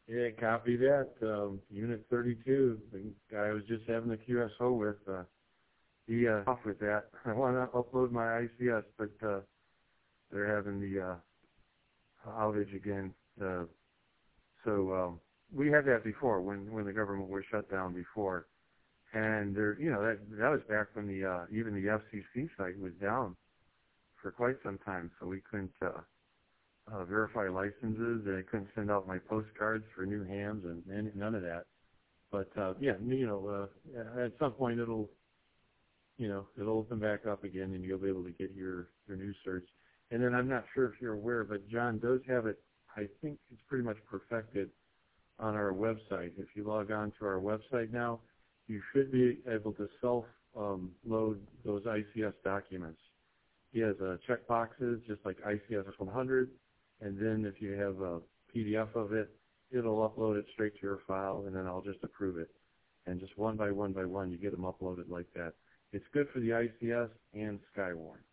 Yeah, copy that. Unit 32, the guy I was just having the QSO with, he off with that. I want to upload my ICS, but they're having the outage again. So we had that before when the government was shut down before, and there, that was back when the even the FCC site was down for quite some time, so we couldn't verify licenses, and I couldn't send out my postcards for new hams and none of that. But yeah, at some point it'll open back up again, and you'll be able to get your new certs. And then I'm not sure if you're aware, but John does have it. I think it's pretty much perfected on our website. If you log on to our website now, you should be able to self-load those ICS documents. He has check boxes just like ICS 100, and then if you have a PDF of it, it'll upload it straight to your file, and then I'll just approve it. And just one by one, you get them uploaded like that. It's good for the ICS and Skywarn.